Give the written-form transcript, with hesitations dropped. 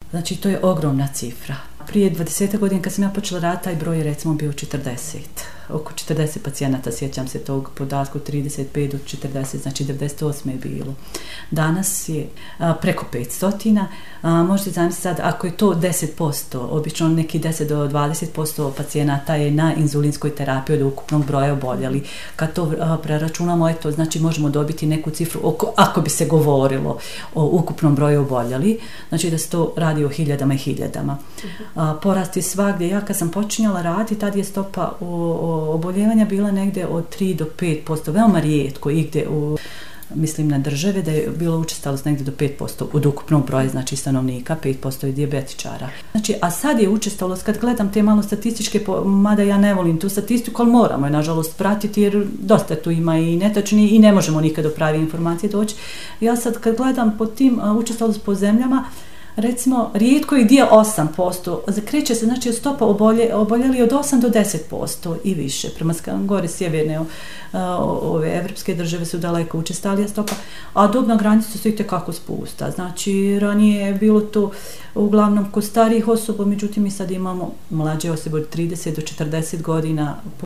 Znači, to je ogromna cifra. Prije 20 godina kad sam ja počela raditi, taj broj je recimo bio 40. Oko 40 pacijenata, sjećam se tog podatku, 35 do 40, znači 98 je bilo. Danas je preko 500. Možete zamisliti sad, ako je to 10%, obično neki 10 do 20% pacijenata je na inzulinskoj terapiji od ukupnog broja oboljeli. Kad to preračunamo, eto, znači možemo dobiti neku cifru, ako bi se govorilo o ukupnom broju oboljeli, znači da se to radi o hiljadama i hiljadama. Porast je svagdje. Ja kad sam počinjala raditi, tad je stopa oboljevanja bila negdje od 3 do 5%, veoma rijetko igdje mislim na države da je bilo učestalost negdje do 5% od ukupnog broja, znači stanovnika, 5% je dijabetičara. Znači, a sad je učestalost, kad gledam te malo statističke, mada ja ne volim tu statistiku, ali moramo je nažalost pratiti jer dosta tu ima i netačni i ne možemo nikad do prave informacije doći. Ja sad kad gledam po tim učestalost po zemljama, recimo, rijetko je gdje 8%, kreće se, znači, od stopa oboljeli od 8 do 10% i više. Prema gore sjeverne ove evropske države su daleko učestalija stopa, a dobna granica se itekako spusta. Znači, ranije je bilo to uglavnom kod starijih osoba, međutim, mi sad imamo mlađe osobe od 30 do 40 godina.